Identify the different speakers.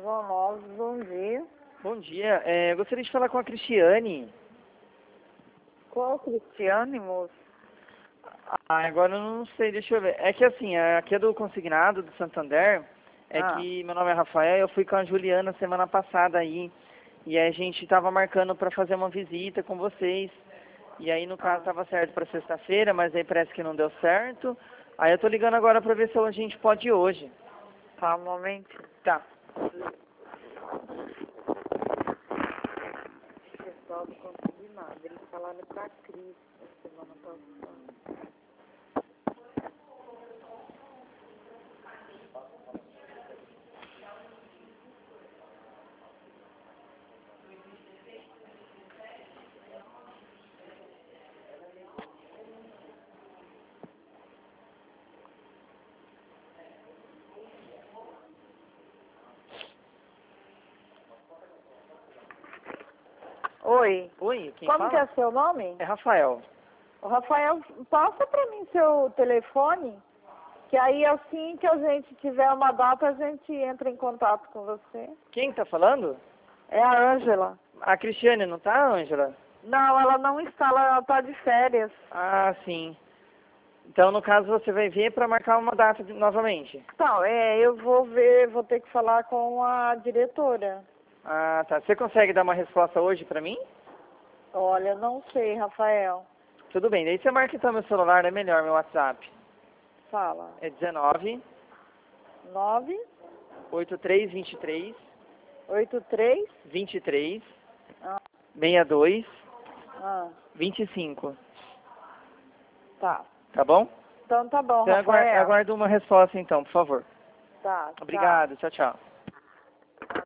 Speaker 1: João Alves, bom dia.
Speaker 2: Bom dia. Eu gostaria de falar com a Cristiane.
Speaker 1: Qual Cristiane, moço?
Speaker 2: Agora eu não sei, deixa eu ver. É que assim, aqui é do consignado do Santander. Que meu nome é Rafael, eu fui com a Juliana semana passada aí. E aí a gente tava marcando para fazer uma visita com vocês. E aí no caso tava certo para sexta-feira, mas aí parece que não deu certo. Aí eu tô ligando agora para ver se a gente pode ir hoje.
Speaker 1: Tá, um momento.
Speaker 2: Tá.
Speaker 1: Pessoal do consignado, eles falaram pra Cris na semana passada. Oi.
Speaker 2: Oi, quem
Speaker 1: Como
Speaker 2: fala?
Speaker 1: que é seu nome?
Speaker 2: É Rafael.
Speaker 1: O Rafael, passa pra mim seu telefone, que aí assim que a gente tiver uma data, a gente entra em contato com você.
Speaker 2: Quem tá falando?
Speaker 1: É a Ângela.
Speaker 2: A Cristiane, não tá, Ângela?
Speaker 1: Não, ela não está, ela tá de férias.
Speaker 2: Ah, sim. Então, no caso, você vai ver para marcar uma data novamente.
Speaker 1: Então, eu vou ver, vou ter que falar com a diretora.
Speaker 2: Ah, tá. Você consegue dar uma resposta hoje para mim?
Speaker 1: Olha, não sei, Rafael.
Speaker 2: Tudo bem. Daí você marca então meu celular, é melhor, meu WhatsApp.
Speaker 1: Fala.
Speaker 2: É 19
Speaker 1: 9
Speaker 2: 8323
Speaker 1: 83
Speaker 2: 23
Speaker 1: ah,
Speaker 2: 62
Speaker 1: ah,
Speaker 2: 25.
Speaker 1: tá.
Speaker 2: Tá bom?
Speaker 1: Então tá bom,
Speaker 2: Então,
Speaker 1: Rafael.
Speaker 2: aguardo uma resposta então, por favor.
Speaker 1: Tá.
Speaker 2: Obrigado. Tchau, tchau.